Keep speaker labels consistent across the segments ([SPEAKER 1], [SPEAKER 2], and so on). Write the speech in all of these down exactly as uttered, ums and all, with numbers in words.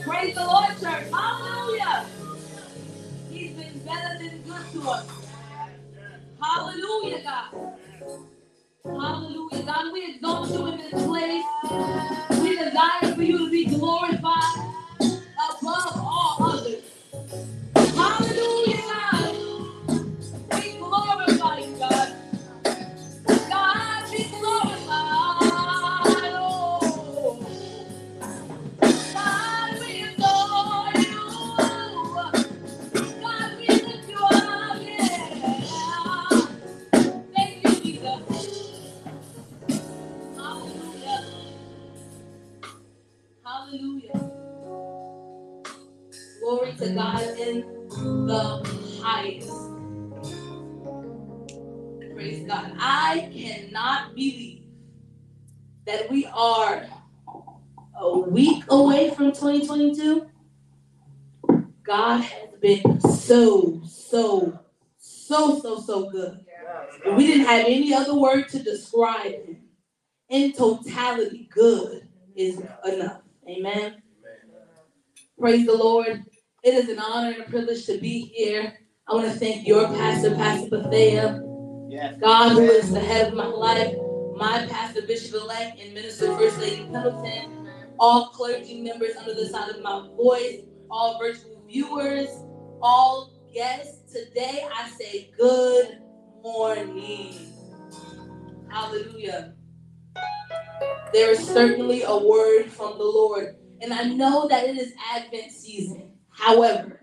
[SPEAKER 1] Praise the Lord, church. Hallelujah. He's been better than good to us. Hallelujah, God. Hallelujah. God, we exalt you in this place. We desire for you to be glorified above all others. Hallelujah, God. We glorify you, God. God, be glorified. Oh, God, we adore you. God, we lift you up. Yeah. Thank you, Jesus. Hallelujah. Hallelujah. Glory to God in the highest. Praise God. I cannot believe that we are a week away from twenty twenty-two. God has been so, so, so, so, so good. And we didn't have any other word to describe him. In totality, good is enough. Amen. Praise the Lord. It is an honor and a privilege to be here. I want to thank your pastor, Pastor Bethea. Yes. God, who is the head of my life, my pastor, Bishop-elect, and Minister First Lady Pendleton, all clergy members under the sound of my voice, all virtual viewers, all guests. Today I say good morning. Hallelujah. There is certainly a word from the Lord, and I know that it is Advent season. However,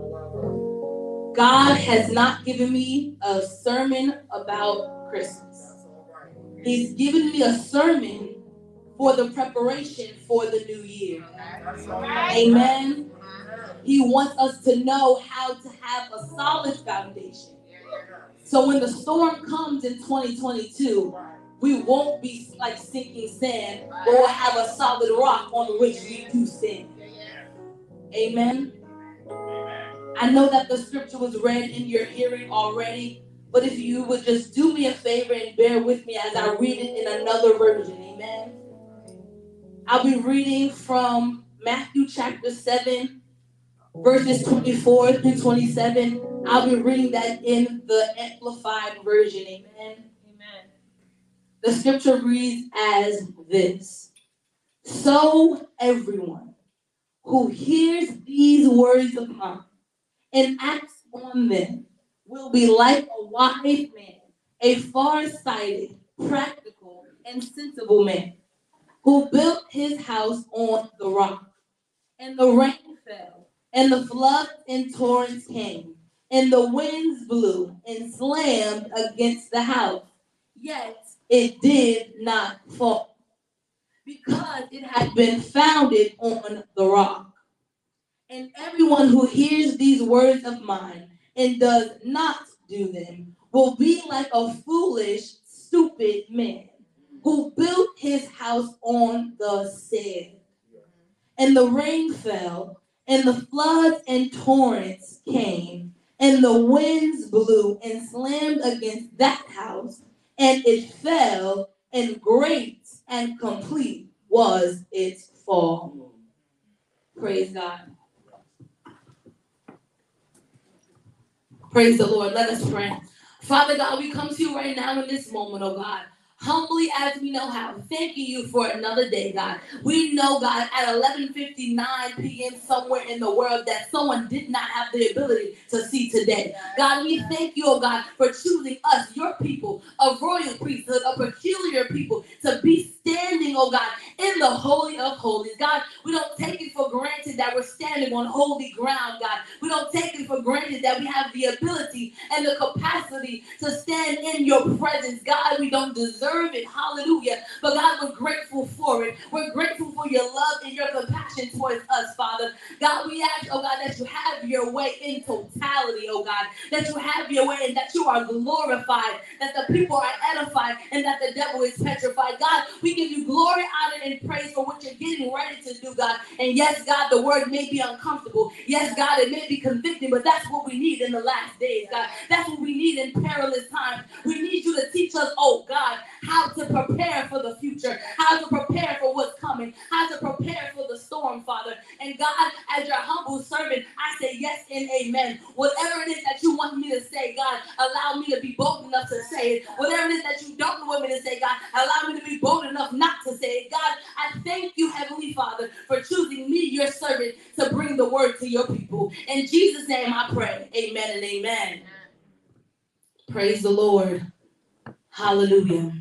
[SPEAKER 1] God has not given me a sermon about Christmas. He's given me a sermon for the preparation for the new year. Amen. He wants us to know how to have a solid foundation. So when the storm comes in twenty twenty-two, we won't be like sinking sand, but we'll have a solid rock on which we do stand. Amen. I know that the scripture was read in your hearing already, but if you would just do me a favor and bear with me as I read it in another version. Amen. I'll be reading from Matthew chapter seven, verses twenty-four through twenty-seven. I'll be reading that in the Amplified version. Amen. Amen. The scripture reads as this. So everyone who hears these words of mine and acts on them will be like a wise man, a far-sighted, practical, and sensible man who built his house on the rock. And the rain fell, and the floods and torrents came, and the winds blew and slammed against the house. Yet it did not fall, because it had been founded on the rock. And everyone who hears these words of mine and does not do them will be like a foolish, stupid man who built his house on the sand. And the rain fell, and the floods and torrents came, and the winds blew and slammed against that house, and it fell, and great and complete was its fall. Praise God. Praise the Lord. Let us pray. Father God, we come to you right now in this moment, oh God, humbly as we know how, thanking you for another day, God. We know, God, at eleven fifty-nine p.m. somewhere in the world that someone did not have the ability to see today. God, we thank you, oh God, for choosing us, your people, a royal priesthood, a peculiar people, to be standing, oh God, in the Holy of Holies. God, we don't take it for granted that we're standing on holy ground, God. We don't take it for granted that we have the ability and the capacity to stand in your presence. God, we don't deserve it. Hallelujah. But God, we're grateful for it. We're grateful for your love and your compassion towards us, Father. God, we ask, oh God, that you have your way in totality, oh God. That you have your way and that you are glorified, that the people are edified, and that the devil is petrified. God, we give you glory, honor, and praise for what you're getting ready to do, God. And yes, God, the word may be uncomfortable. Yes, God, it may be convicting, but that's what we need in the last days, God. That's what we need in perilous times. We need you to teach us, oh God, how to prepare for the future, how to prepare for what's coming, how to prepare for the storm. storm, Father. And God, as your humble servant, I say yes and amen. Whatever it is that you want me to say, God, allow me to be bold enough to say it. Whatever it is that you don't want me to say, God, allow me to be bold enough not to say it. God, I thank you, Heavenly Father, for choosing me, your servant, to bring the word to your people. In Jesus' name I pray. Amen and amen. Praise the Lord. Hallelujah.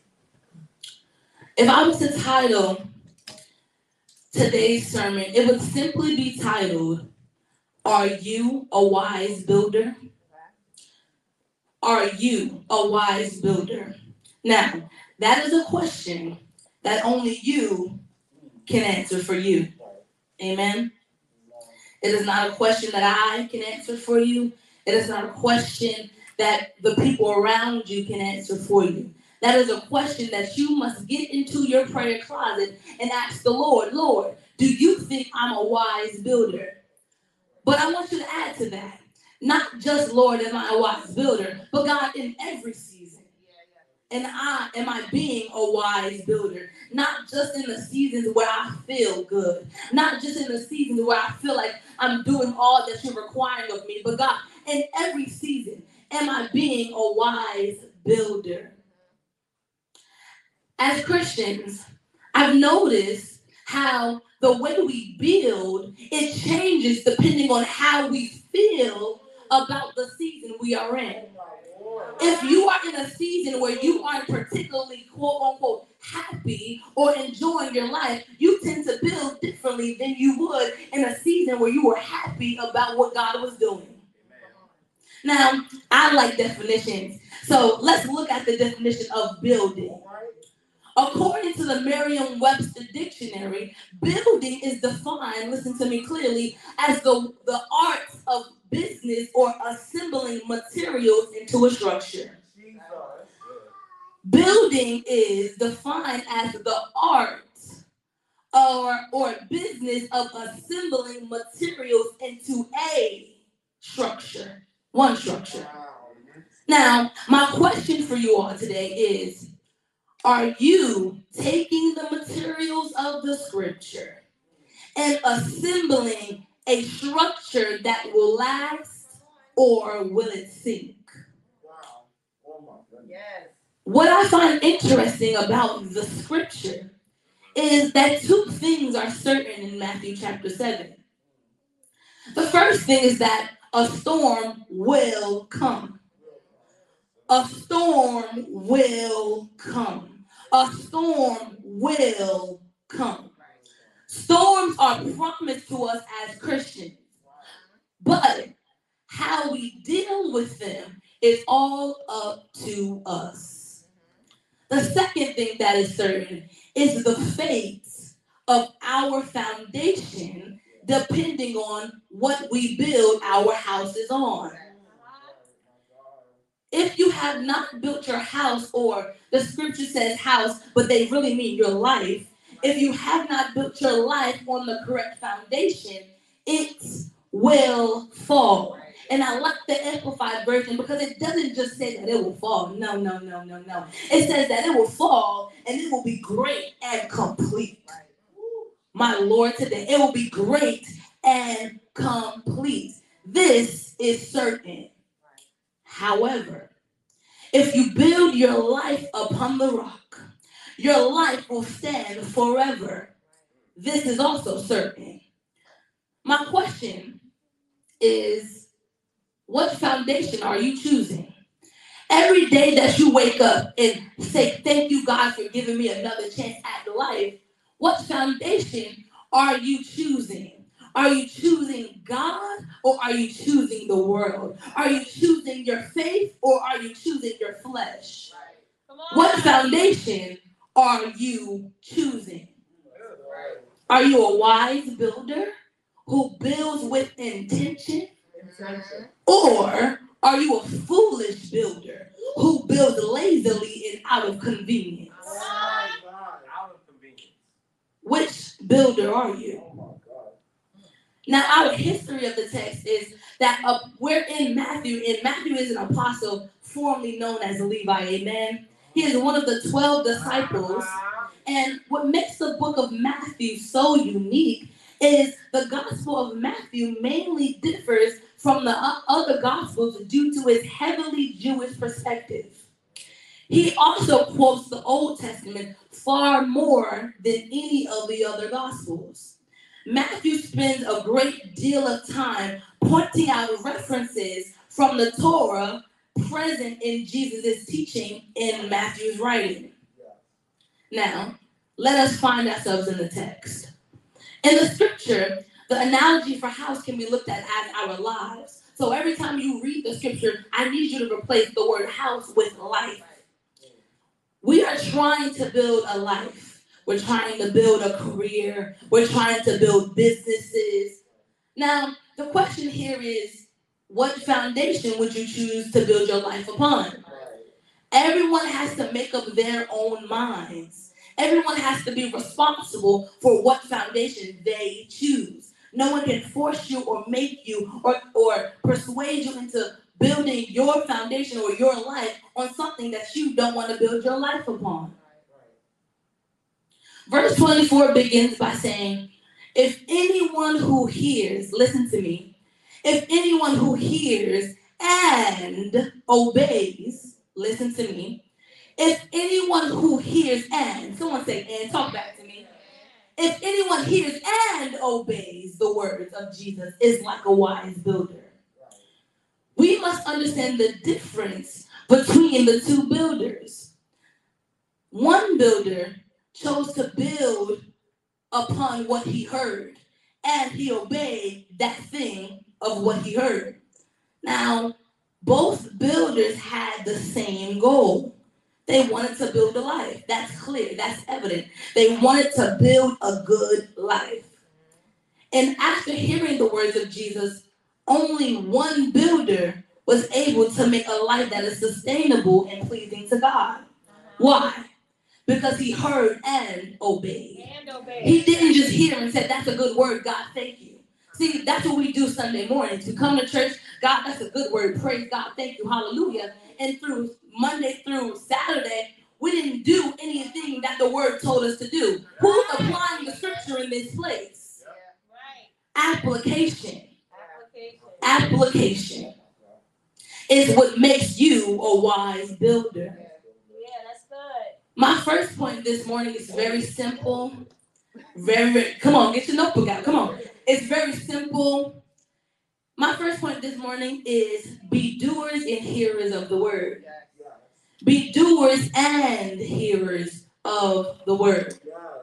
[SPEAKER 1] If I was to title today's sermon, it would simply be titled, Are You a Wise Builder? Are you a wise builder? Now, that is a question that only you can answer for you. Amen? It is not a question that I can answer for you. It is not a question that the people around you can answer for you. That is a question that you must get into your prayer closet and ask the Lord, Lord, do you think I'm a wise builder? But I want you to add to that, not just, Lord, am I a wise builder, but God, in every season. And I, am I being a wise builder? Not just in the seasons where I feel good. Not just in the seasons where I feel like I'm doing all that you're requiring of me. But God, in every season, am I being a wise builder? As Christians, I've noticed how the way we build, it changes depending on how we feel about the season we are in. If you are in a season where you aren't particularly, quote unquote, happy or enjoying your life, you tend to build differently than you would in a season where you were happy about what God was doing. Now, I like definitions. So let's look at the definition of building. According to the Merriam-Webster dictionary, building is defined, listen to me clearly, as the, the art of business or assembling materials into a structure. Building is defined as the art or, or business of assembling materials into a structure, one structure. Now, my question for you all today is, are you taking the materials of the scripture and assembling a structure that will last, or will it sink? Yes. What I find interesting about the scripture is that two things are certain in Matthew chapter seven. The first thing is that a storm will come. A storm will come. A storm will come. Storms are promised to us as Christians, but how we deal with them is all up to us. The second thing that is certain is the fate of our foundation depending on what we build our houses on. If you have not built your house, or the scripture says house, but they really mean your life, if you have not built your life on the correct foundation, it will fall. And I like the Amplified version because it doesn't just say that it will fall. No, no, no, no, no. It says that it will fall and it will be great and complete. My Lord, today, it will be great and complete. This is certain. However, if you build your life upon the rock, your life will stand forever. This is also certain. My question is, what foundation are you choosing? Every day that you wake up and say, thank you, God, for giving me another chance at life, what foundation are you choosing? Are you choosing God, or are you choosing the world? Are you choosing your faith, or are you choosing your flesh? What foundation are you choosing? Are you a wise builder who builds with intention? Or are you a foolish builder who builds lazily and out of convenience? Which builder are you? Now, our history of the text is that uh, we're in Matthew, and Matthew is an apostle formerly known as Levi, amen? He is one of the twelve disciples, and what makes the book of Matthew so unique is the Gospel of Matthew mainly differs from the other Gospels due to its heavily Jewish perspective. He also quotes the Old Testament far more than any of the other Gospels. Matthew spends a great deal of time pointing out references from the Torah present in Jesus' teaching in Matthew's writing. Now, let us find ourselves in the text. In the scripture, the analogy for house can be looked at as our lives. So every time you read the scripture, I need you to replace the word house with life. We are trying to build a life. We're trying to build a career. We're trying to build businesses. Now, the question here is, what foundation would you choose to build your life upon? Everyone has to make up their own minds. Everyone has to be responsible for what foundation they choose. No one can force you or make you or, or persuade you into building your foundation or your life on something that you don't want to build your life upon. Verse twenty-four begins by saying, if anyone who hears, listen to me, if anyone who hears and obeys, listen to me, if anyone who hears and, someone say and, talk back to me. If anyone hears and obeys the words of Jesus is like a wise builder. We must understand the difference between the two builders. One builder chose to build upon what he heard, and he obeyed that thing of what he heard. Now, both builders had the same goal. They wanted to build a life. That's clear. That's evident. They wanted to build a good life. And after hearing the words of Jesus, only one builder was able to make a life that is sustainable and pleasing to God. Why? Because he heard and obeyed. And obeyed. He didn't just hear and said, that's a good word, God, thank you. See, that's what we do Sunday mornings. We come to church, God, that's a good word, praise God, thank you, hallelujah. And through Monday through Saturday, we didn't do anything that the word told us to do. Who's applying the scripture in this place? Application. Application is what makes you a wise builder.
[SPEAKER 2] Yeah, that's good.
[SPEAKER 1] My first point this morning is very simple. Very, very, come on, get your notebook out. Come on. It's very simple. My first point this morning is be doers and hearers of the word. Be doers and hearers of the word.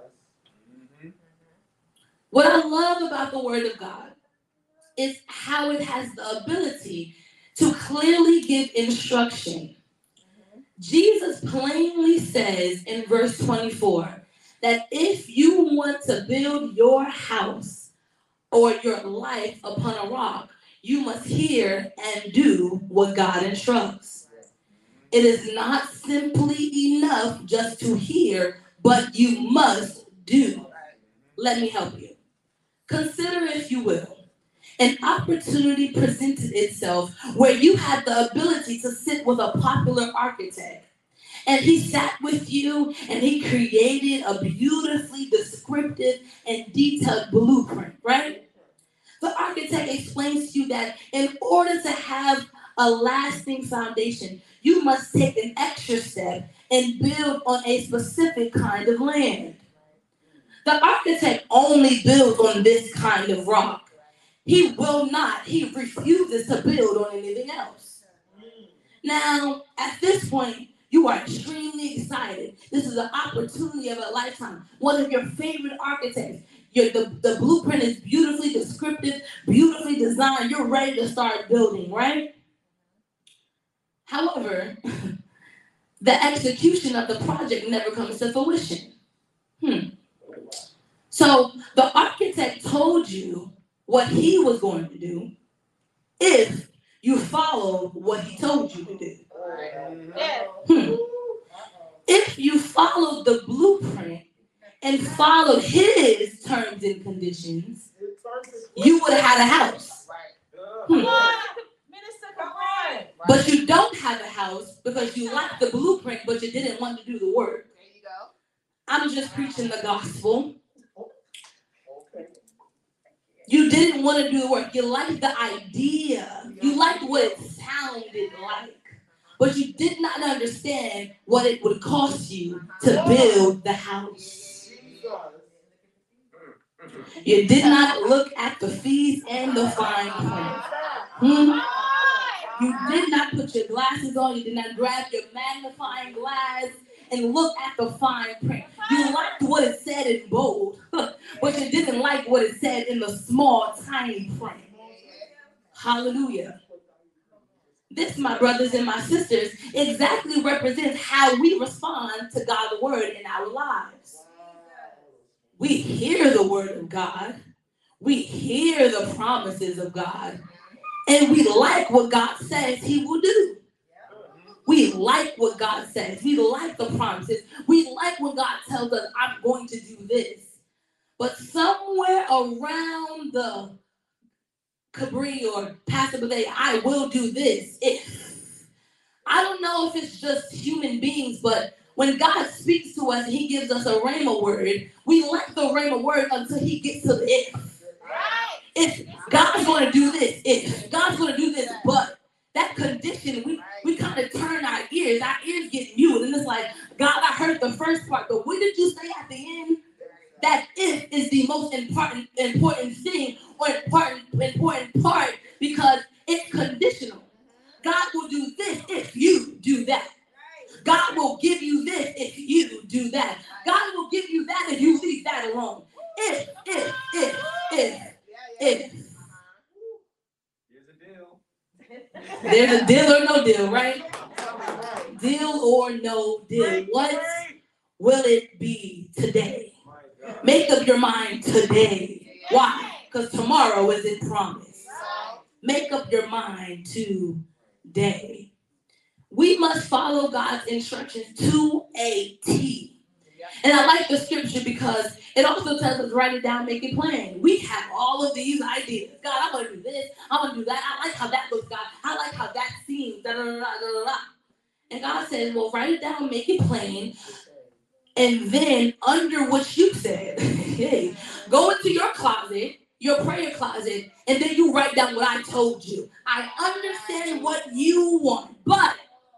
[SPEAKER 1] What I love about the word of God is how it has the ability to clearly give instruction. Jesus plainly says in verse twenty-four that if you want to build your house or your life upon a rock, you must hear and do what God instructs. It is not simply enough just to hear, but you must do. Let me help you. Consider, if you will, an opportunity presented itself where you had the ability to sit with a popular architect. And he sat with you and he created a beautifully descriptive and detailed blueprint, right? The architect explains to you that in order to have a lasting foundation, you must take an extra step and build on a specific kind of land. The architect only builds on this kind of rock. He will not, he refuses to build on anything else. Now, at this point, you are extremely excited. This is an opportunity of a lifetime. One of your favorite architects. Your, the, the blueprint is beautifully descriptive, beautifully designed. You're ready to start building, right? However, the execution of the project never comes to fruition. Hmm. So the architect told you what he was going to do if you follow what he told you to do. Hmm. If you followed the blueprint and followed his terms and conditions, you would have had a house. Hmm. But you don't have a house because you liked the blueprint, but you didn't want to do the work. I'm just preaching the gospel. You didn't want to do the work. You liked the idea. You liked what it sounded like. But you did not understand what it would cost you to build the house. You did not look at the fees and the fine print. Hmm? You did not put your glasses on. You did not grab your magnifying glass and look at the fine print. You liked what it said in bold, but you didn't like what it said in the small, tiny print. Hallelujah. This, my brothers and my sisters, exactly represents how we respond to God's word in our lives. We hear the word of God. We hear the promises of God. And we like what God says he will do. We like what God says. We like the promises. We like when God tells us, I'm going to do this. But somewhere around the Cabri or Pastor Bede, I will do this. If I don't know if it's just human beings, but when God speaks to us and he gives us a rhema word, we like the rhema word until he gets to the if. If God's going to do this, if God's going to do this, but that condition, we, we kind of turn our ears. Our ears get mute. And it's like, God, I heard the first part, but what did you say at the end? That if is the most important important thing or important, important part because it's conditional. God will do this if you do that. God will give you this if you do that. God will give you that if you leave that alone. If, if, if, if, if.
[SPEAKER 3] Here's a deal.
[SPEAKER 1] There's a deal or no deal, right? Deal or no deal. What will it be today? Make up your mind today. Why? Because tomorrow isn't promised. Make up your mind today. We must follow God's instructions to a T. And I like the scripture because it also tells us write it down, make it plain. We have all of these ideas. God, I'm going to do this. I'm going to do that. I like how that looks, God. I like how that seems. Da, da, da, da, da, da. And God says, well, write it down, make it plain. And then under what you said, hey, go into your closet, your prayer closet, and then you write down what I told you. I understand what you want, but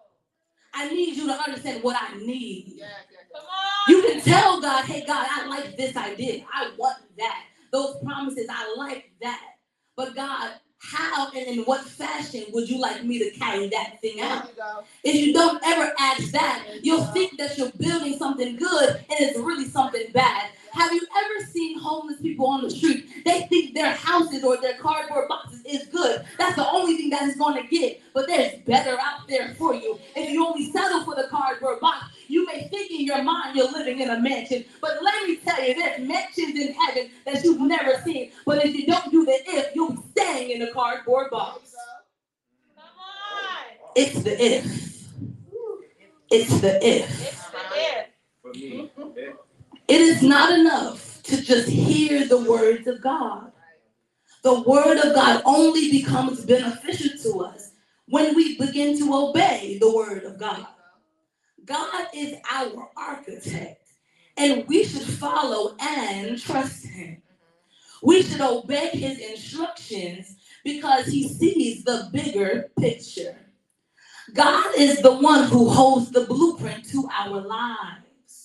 [SPEAKER 1] I need you to understand what I need. You can tell God, hey, God, I like this idea. I want that. Those promises, I like that. But God, how and in what fashion would you like me to carry that thing out? If you don't ever ask that, you'll think that you're building something good and it's really something bad. Have you ever seen homeless people on the street? They think their houses or their cardboard boxes is good. That's the only thing that is going to get. But there's better out there for you. If you only settle for the cardboard box, you may think in your mind you're living in a mansion. But let me tell you, there's mansions in heaven that you've never seen. But if you don't do the if, you'll be staying in the cardboard box.
[SPEAKER 2] Come on.
[SPEAKER 1] It's the if. It's the if.
[SPEAKER 2] It's the if.
[SPEAKER 3] For me, if.
[SPEAKER 1] It is not enough to just hear the words of God. The word of God only becomes beneficial to us when we begin to obey the word of God. God is our architect, and we should follow and trust him. We should obey his instructions because he sees the bigger picture. God is the one who holds the blueprint to our lives.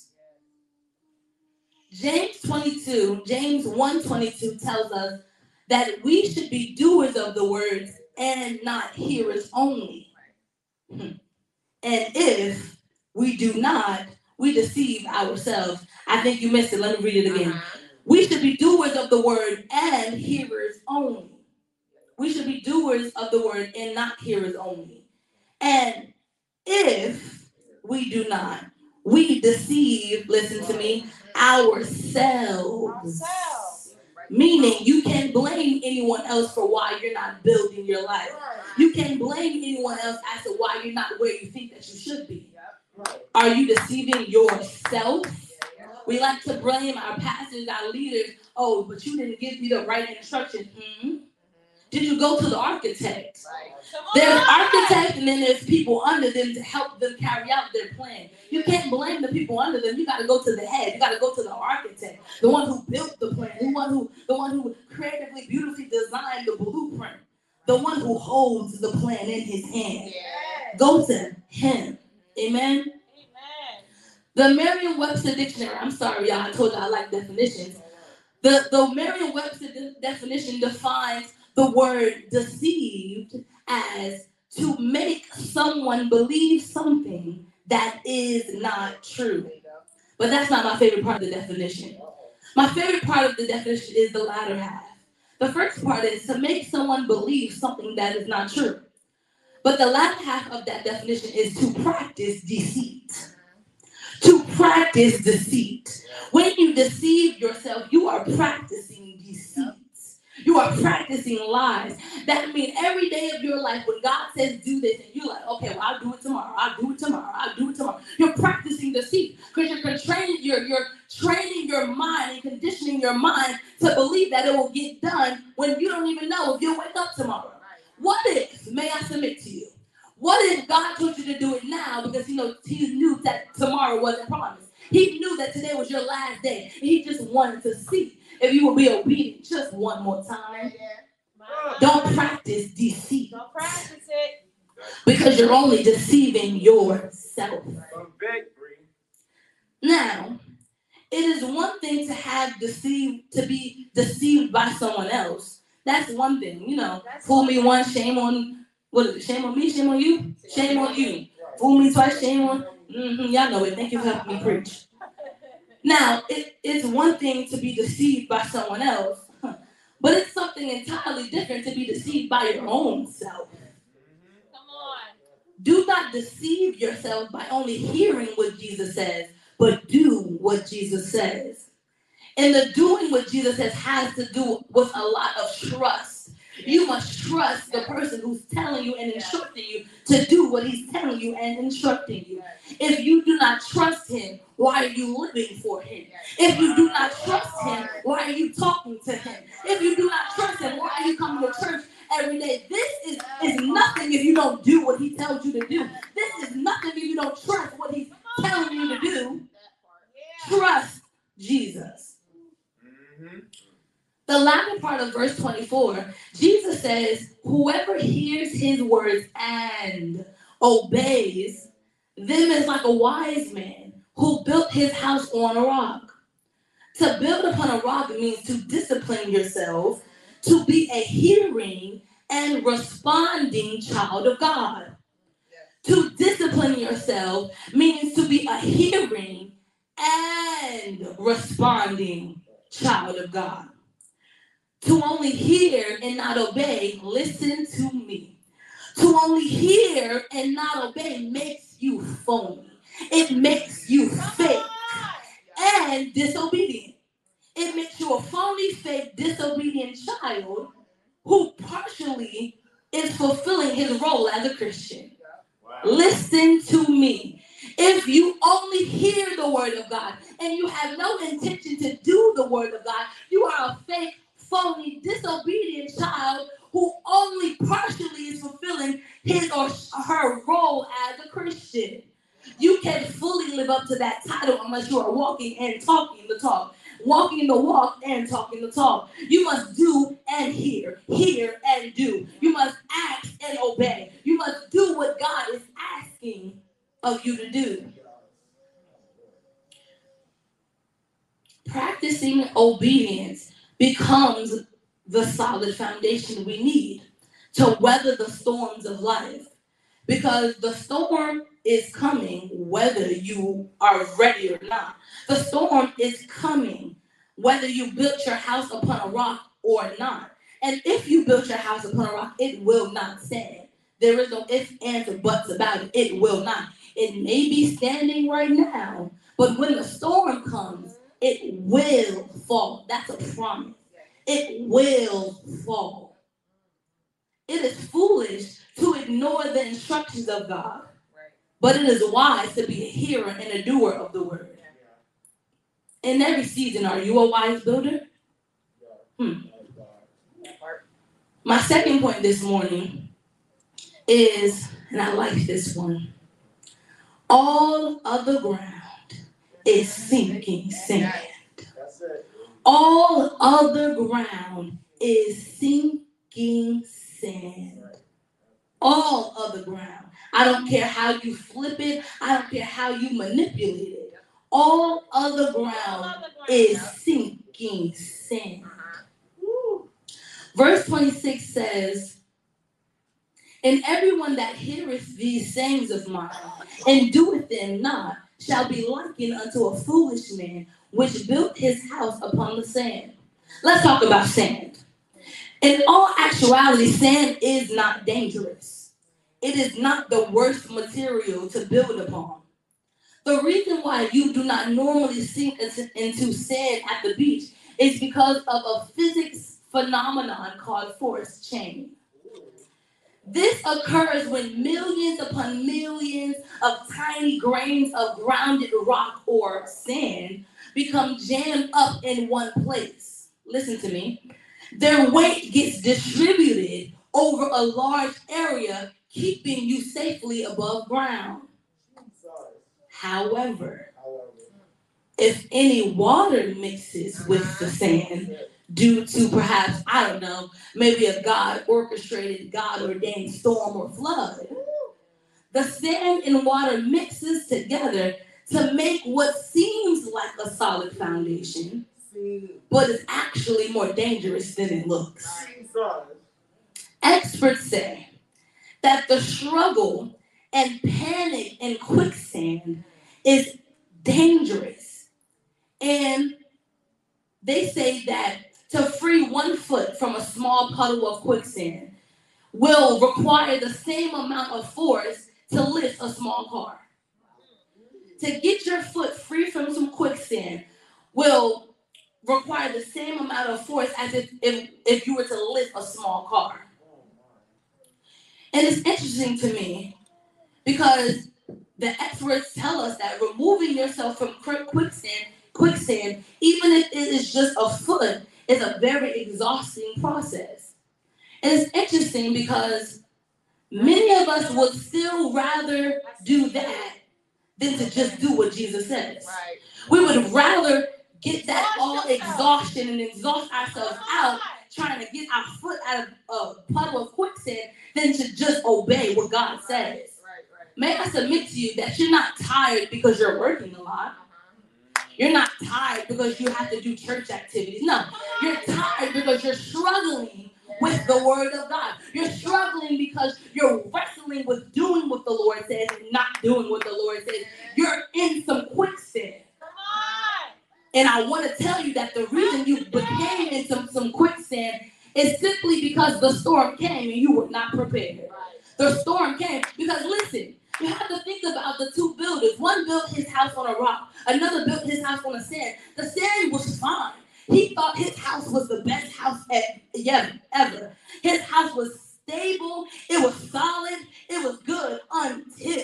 [SPEAKER 1] James twenty-two, James one twenty-two tells us that we should be doers of the words and not hearers only. And if we do not, we deceive ourselves. I think you missed it. Let me read it again. We should be doers of the word and hearers only. We should be doers of the word and not hearers only. And if we do not, we deceive, listen to me, ourselves. Meaning you can't blame anyone else for why you're not building your life. You can't blame anyone else as to why you're not where you think that you should be. Are you deceiving yourself? We like to blame our pastors, our leaders. Oh, but you didn't give me the right instructions. Mm-hmm. Did you go to the architect?
[SPEAKER 2] Come on.
[SPEAKER 1] There's architects and then there's people under them to help them carry out their plan. You can't blame the people under them. You got to go to the head. You got to go to the architect, the one who built the plan, the one who, the one who creatively, beautifully designed the blueprint, the one who holds the plan in his hand.
[SPEAKER 2] Yes.
[SPEAKER 1] Go to him. Amen.
[SPEAKER 2] Amen.
[SPEAKER 1] The Merriam-Webster dictionary. I'm sorry, y'all. I told you I like definitions. The the Merriam-Webster de- definition defines the word deceived as to make someone believe something that is not true. But that's not my favorite part of the definition. My favorite part of the definition is the latter half. The first part is to make someone believe something that is not true. But the latter half of that definition is to practice deceit. To practice deceit. When you deceive yourself, you are practicing deceit. You are practicing lies. That means every day of your life, when God says do this, and you're like, okay, well, I'll do it tomorrow. I'll do it tomorrow. I'll do it tomorrow. You're practicing deceit because you're training, you're, you're training your mind and conditioning your mind to believe that it will get done when you don't even know if you'll wake up tomorrow. What if, may I submit to you, what if God told you to do it now because you know he knew that tomorrow wasn't promised? He knew that today was your last day, and he just wanted to see if you will be obedient just one more time. Don't practice deceit.
[SPEAKER 2] Don't practice it.
[SPEAKER 1] Because you're only deceiving yourself. Now, it is one thing to have deceived, to be deceived by someone else. That's one thing, you know. Fool me once, shame on, what is it? Shame on me, shame on you, shame on you. Fool me twice, shame on, mm-hmm, y'all know it. Thank you for helping me preach. Now, it, it's one thing to be deceived by someone else, but it's something entirely different to be deceived by your own self.
[SPEAKER 2] Come on.
[SPEAKER 1] Do not deceive yourself by only hearing what Jesus says, but do what Jesus says. And the doing what Jesus says has to do with a lot of trust. You must trust the person who's telling you and instructing you to do what he's telling you and instructing you. If you do not trust him, why are you living for him? If you do not trust him, why are you talking to him? If you do not trust him, why are you coming to church every day? This is, is nothing if you don't do what he tells you to do. This is nothing if you don't trust what he's telling you to do. Trust Jesus. The latter part of verse twenty-four, Jesus says, whoever hears his words and obeys them is like a wise man who built his house on a rock. To build upon a rock means to discipline yourself, to be a hearing and responding child of God. To discipline yourself means to be a hearing and responding child of God. To only hear and not obey, listen to me. To only hear and not obey makes you phony. It makes you fake and disobedient. It makes you a phony, fake, disobedient child who partially is fulfilling his role as a Christian. Wow. Listen to me. If you only hear the word of God and you have no intention to do the word of God, you are a fake, phony, disobedient child who only partially is fulfilling his or her role as a Christian. You can't fully live up to that title unless you are walking and talking the talk. Walking the walk and talking the talk. You must do and hear, hear and do. You must act and obey. You must do what God is asking of you to do. Practicing obedience becomes the solid foundation we need to weather the storms of life. Because the storm is coming whether you are ready or not. The storm is coming whether you built your house upon a rock or not. And if you built your house upon a rock, it will not stand. There is no ifs, ands, or buts about it. It will not. It may be standing right now, but when the storm comes, it will fall. That's a promise. It will fall. It is foolish to ignore the instructions of God, but it is wise to be a hearer and a doer of the word. In every season, are you a wise builder? Hmm. My second point this morning is, and I like this one, all other ground is sinking sand. All other ground is sinking sand. All other ground. I don't care how you flip it. I don't care how you manipulate it. All other ground is sinking sand. Verse twenty-six says, and everyone that heareth these sayings of mine, and doeth them not, shall be likened unto a foolish man, which built his house upon the sand. Let's talk about sand. In all actuality, sand is not dangerous. It is not the worst material to build upon. The reason why you do not normally sink into sand at the beach is because of a physics phenomenon called force chain. This occurs when millions upon millions of tiny grains of grounded rock or sand become jammed up in one place. Listen to me. Their weight gets distributed over a large area, keeping you safely above ground. However, if any water mixes with the sand, due to perhaps, I don't know, maybe a God-orchestrated, God-ordained storm or flood, the sand and water mixes together to make what seems like a solid foundation, but is actually more dangerous than it looks. Experts say that the struggle and panic in quicksand is dangerous. And they say that to free one foot from a small puddle of quicksand will require the same amount of force to lift a small car. To get your foot free from some quicksand will require the same amount of force as if, if, if you were to lift a small car. And it's interesting to me because the experts tell us that removing yourself from quicksand, quicksand, even if it is just a foot, is a very exhausting process. And it's interesting because many of us would still rather do that than to just do what Jesus says. Right. We would rather get that all exhaustion and exhaust ourselves out trying to get our foot out of a puddle of quicksand than to just obey what God says. May I submit to you that you're not tired because you're working a lot. You're not tired because you have to do church activities. No, you're tired because you're struggling with the word of God. You're struggling because you're wrestling with doing what the Lord says and not doing what the Lord says. You're in some quicksand. And I want to tell you that the reason you became in some, some quicksand is simply because the storm came and you were not prepared. The storm came because, listen, you have to think about the two builders. One built his house on a rock. Another built his house on a sand. The sand was fine. He thought his house was the best house ever. His house was stable. It was solid. It was good until,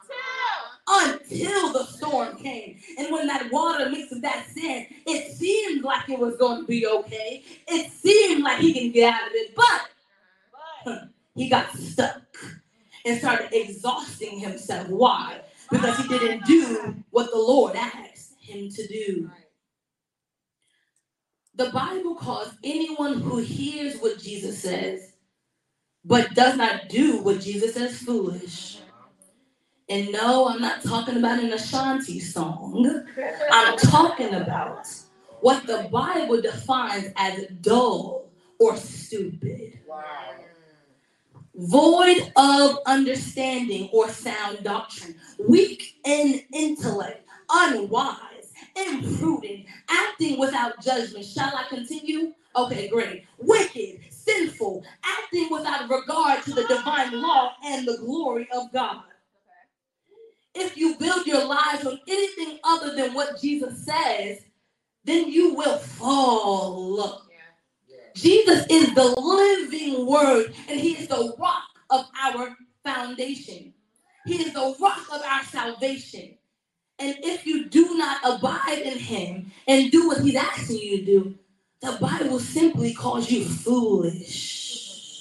[SPEAKER 1] until the storm came. And when that water mixed with that sand, it seemed like it was going to be okay. It seemed like he can get out of it. But he got stuck and started exhausting himself. Why? Because he didn't do what the Lord asked him to do. The Bible calls anyone who hears what Jesus says but does not do what Jesus says foolish. And no, I'm not talking about an Ashanti song. I'm talking about what the Bible defines as dull or stupid. Wow. Void of understanding or sound doctrine, weak in intellect, unwise, imprudent, acting without judgment. Shall I continue? Okay, great. Wicked, sinful, acting without regard to the divine law and the glory of God. If you build your lives on anything other than what Jesus says, then you will fall. Jesus is the living word, and he is the rock of our foundation. He is the rock of our salvation. And if you do not abide in him and do what he's asking you to do, the Bible simply calls you foolish.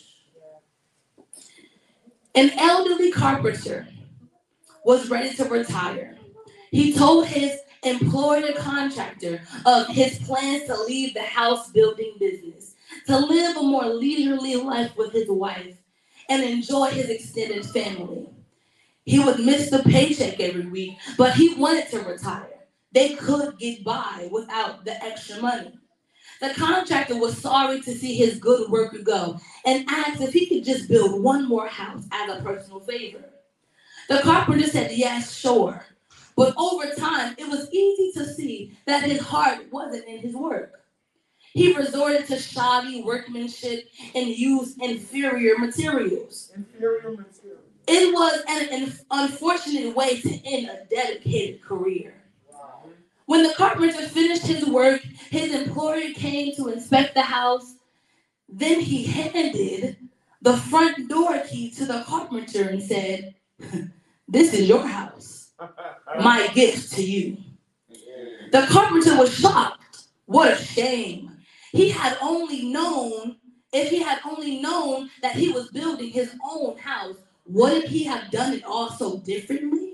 [SPEAKER 1] An elderly carpenter was ready to retire. He told his employer contractor of his plans to leave the house building business, to live a more leisurely life with his wife, and enjoy his extended family. He would miss the paycheck every week, but he wanted to retire. They could get by without the extra money. The contractor was sorry to see his good worker go and asked if he could just build one more house as a personal favor. The carpenter said yes, sure. But over time, it was easy to see that his heart wasn't in his work. He resorted to shoddy workmanship and used inferior materials.
[SPEAKER 4] Inferior material.
[SPEAKER 1] It was an, an unfortunate way to end a dedicated career.
[SPEAKER 4] Wow.
[SPEAKER 1] When the carpenter finished his work, his employer came to inspect the house. Then he handed the front door key to the carpenter and said, "This is your house. My gift to you." The carpenter was shocked. What a shame. He had only known, if he had only known that he was building his own house, wouldn't he have done it all so differently?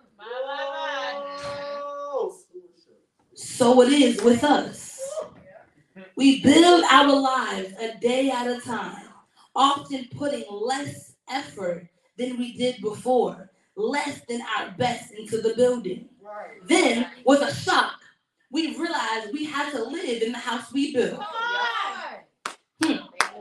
[SPEAKER 1] So it is with us. We build our lives a day at a time, often putting less effort than we did before, less than our best into the building. Then, with a shock, we realized we had to live in the house we built. Hmm.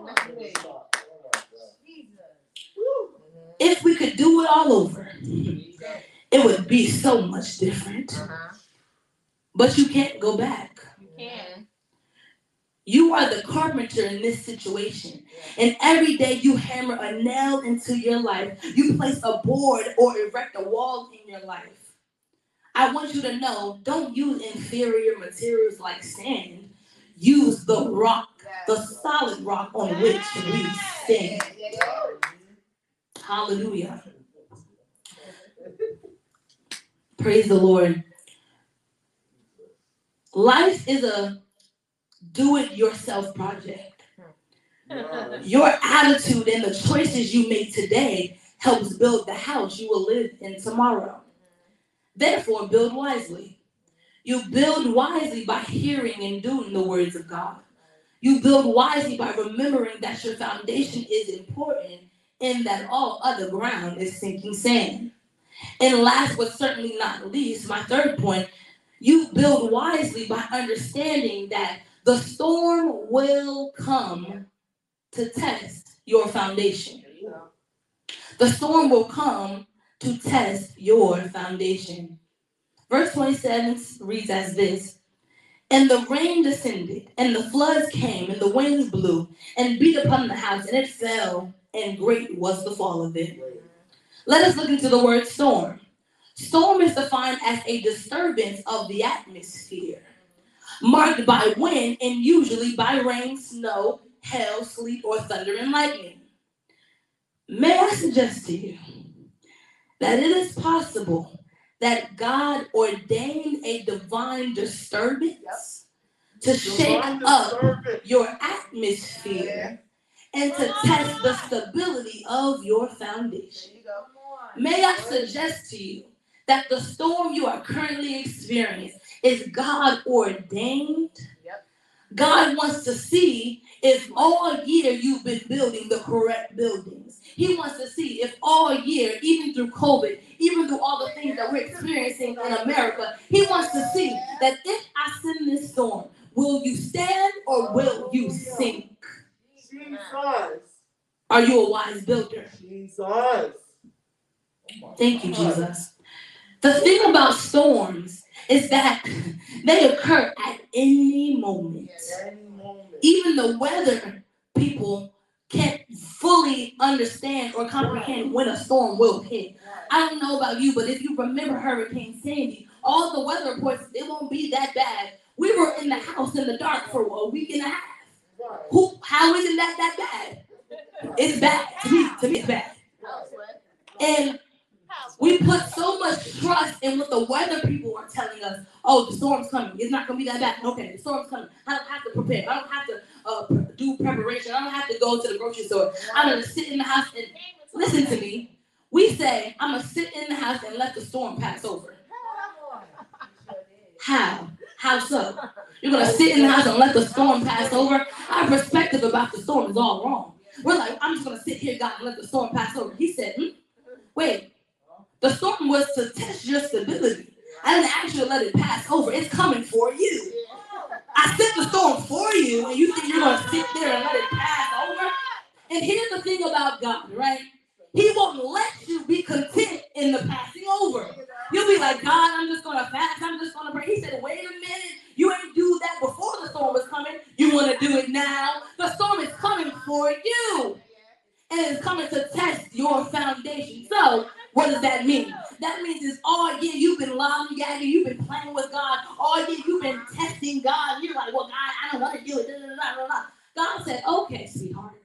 [SPEAKER 1] If we could do it all over, it would be so much different. But you can't go back.
[SPEAKER 2] You can.
[SPEAKER 1] You are the carpenter in this situation. And every day you hammer a nail into your life. You place a board or erect a wall in your life. I want you to know, don't use inferior materials like sand. Use the rock, the solid rock on which we stand. Hallelujah. Praise the Lord. Life is a do-it-yourself project. Your attitude and the choices you make today helps build the house you will live in tomorrow. Therefore, build wisely. You build wisely by hearing and doing the words of God. You build wisely by remembering that your foundation is important and that all other ground is sinking sand. And last but certainly not least, my third point, you build wisely by understanding that the storm will come to test your foundation. The storm will come to test your foundation. Verse twenty-seven reads as this: "And the rain descended, and the floods came, and the winds blew, and beat upon the house, and it fell, and great was the fall of it." Let us look into the word storm. Storm is defined as a disturbance of the atmosphere, marked by wind and usually by rain, snow, hail, sleet, or thunder and lightning. May I suggest to you that it is possible that God ordained a divine disturbance to shake up your atmosphere and to test the stability of your foundation. May I suggest to you that the storm you are currently experiencing is God ordained. God wants to see if all year you've been building the correct buildings. He wants to see if all year, even through COVID, even through all the things that we're experiencing in America, he wants to see that if I send this storm, will you stand or will you sink?
[SPEAKER 4] Jesus.
[SPEAKER 1] Are you a wise builder?
[SPEAKER 4] Jesus.
[SPEAKER 1] Thank you, Jesus. The thing about storms is that they occur at any moment. Even the weather people can't fully understand or comprehend when a storm will hit. I don't know about you, but if you remember Hurricane Sandy, all the weather reports, it won't be that bad. We were in the house in the dark for a week and a half. Who? How isn't that that bad? It's bad. To me, to me it's bad. And we put so much trust in what the weather people are telling us. Oh, the storm's coming. It's not going to be that bad. Okay, the storm's coming. I don't have to prepare. I don't have to uh, do preparation. I don't have to go to the grocery store. I'm going to sit in the house and listen to me. We say, I'm going to sit in the house and let the storm pass over. How? How so? You're going to sit in the house and let the storm pass over? Our perspective about the storm is all wrong. We're like, I'm just going to sit here, God, and let the storm pass over. He said, hmm? Wait, the storm was to test your stability. I didn't actually let it pass over. It's coming for you. I sent the storm for you, and you think you're going to sit there and let it pass over? And here's the thing about God, right? He won't let you be content in the passing over. You'll be like, God, I'm just going to fast. I'm just going to pray. He said, wait a minute. You ain't do that before the storm was coming. You want to do it now. The storm is coming for you. And it's coming to test your foundation. So, what does that mean? That means it's all year you've been lollygagging, you've been playing with God. All year you've been testing God. You're like, well, God, I don't want to do it. Blah, blah, blah, blah. God said, okay, sweetheart.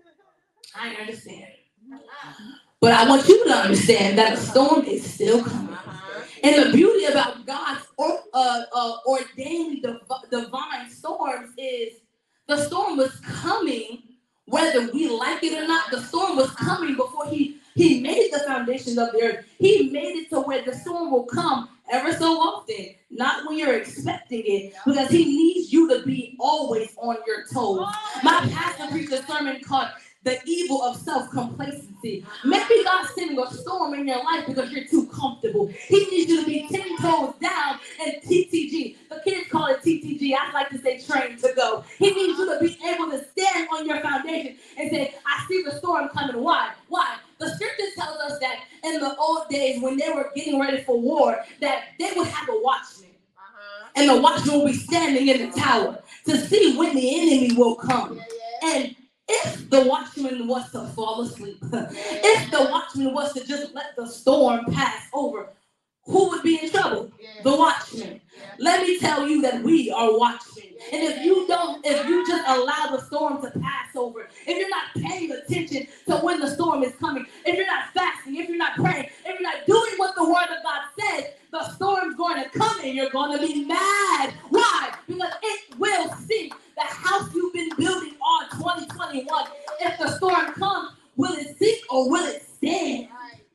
[SPEAKER 1] I understand. But I want you to understand that a storm is still coming. And the beauty about God's or, uh, uh, ordained div- divine storms is the storm was coming whether we like it or not. The storm was coming before he, he made the foundations of the earth. He made it to where the storm will come ever so often, not when you're expecting it, because he needs you to be always on your toes. My pastor preached a sermon called The Evil of Self-Complacency. Maybe God's sending a storm in your life because you're too comfortable. He needs you to be ten toes down and T T G. The kids call it T T G. I like to say train to go. He needs you to be able to stand on your foundation and say, I see the storm coming. Why? Why? The scripture tells us that in the old days when they were getting ready for war, that they would have a watchman. And the watchman will be standing in the tower to see when the enemy will come. And if the watchman was to fall asleep, if the watchman was to just let the storm pass over, who would be in trouble? The watchman. Let me tell you that we are watchmen. And if you don't, if you just allow the storm to pass over, if you're not paying attention to when the storm is coming, if you're not fasting, if you're not praying, if you're not doing what the word of God says, the storm's going to come and you're going to be mad. Why? Because it will sink the house you've been building all twenty twenty-one. If the storm comes, will it sink or will it stand?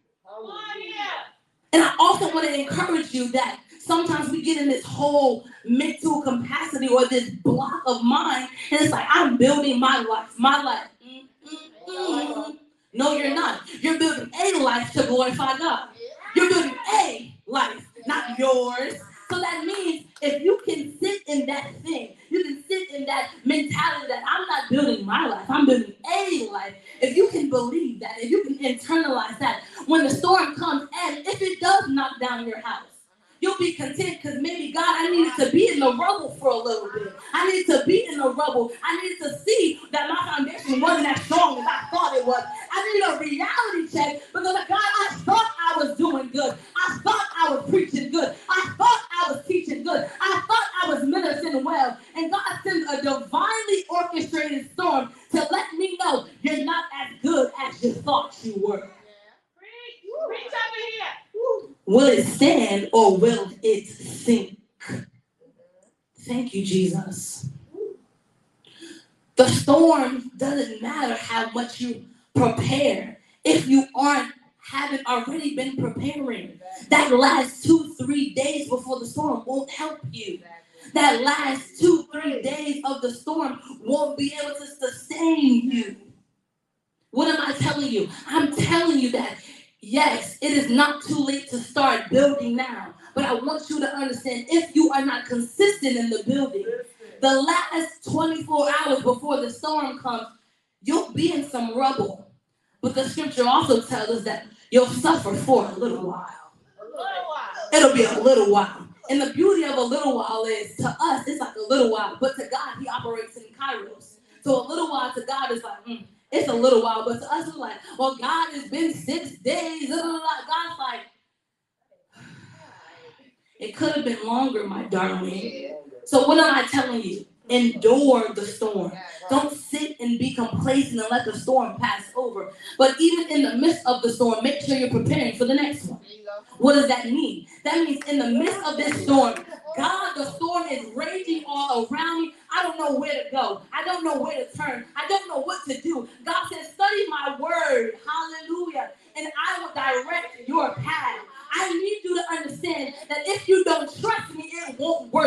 [SPEAKER 1] And I also want to encourage you that sometimes we get in this whole mental capacity or this block of mind, and it's like, I'm building my life, my life. Mm-mm-mm. No, you're not. You're building a life to glorify God. You're building a life, not yours. So that means if you can sit in that thing, you can sit in that mentality that I'm not building my life, I'm building a life. If you can believe that, if you can internalize that, when the storm comes, and if it does knock down your house, you'll be content because maybe, God, I needed to be in the rubble for a little bit. I needed to be in the rubble. I needed to see that my foundation wasn't as strong as I thought it was. I needed a reality check because, God, I thought I was doing good. I thought I was preaching good. I thought I was teaching good. I thought I was ministering well. And God sends a divinely orchestrated storm to let me know you're not as good as you thought you were.
[SPEAKER 2] Reach over here.
[SPEAKER 1] Will it stand or will it sink? Thank you, Jesus. The storm doesn't matter how much you prepare if you aren't haven't already been preparing. That last two, three days before the storm won't help you. That last two, three days of the storm won't be able to sustain you. What am I telling you? I'm telling you that yes, it is not too late to start building now. But I want you to understand, if you are not consistent in the building, the last twenty-four hours before the storm comes, you'll be in some rubble. But the scripture also tells us that you'll suffer for a little while.
[SPEAKER 2] A little while.
[SPEAKER 1] It'll be a little while. And the beauty of a little while is, to us, it's like a little while. But to God, he operates in kairos. So a little while to God is like, mm, it's a little while. But to us, it's like, well, God, it's been six days. Blah, blah, blah. God's like, it could have been longer, my darling. So what am I telling you? Endure the storm. Don't sit and be complacent and let the storm pass over. But even in the midst of the storm, make sure you're preparing for the next one. What does that mean? That means in the midst of this storm, God, the storm is raging all around me. I don't know where to go. I don't know where to turn. I don't know what to do. God says, study my word. Hallelujah. and I will direct your path. I need you to understand that if you don't trust me, it won't work.